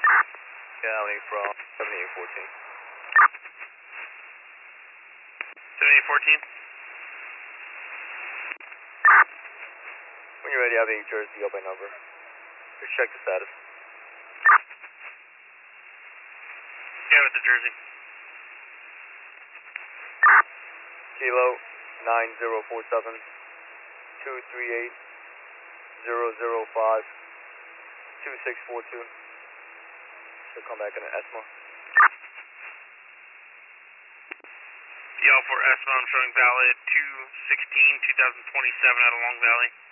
County from 7814. 7814. When you're ready, have a Jersey up by number. Just check the status. Yeah, with the Jersey. Kilo 9047 238 005 2642. Should come back in an ESMA. Yellow for ESMA, I'm showing valid 2/16/2027 out of Long Valley.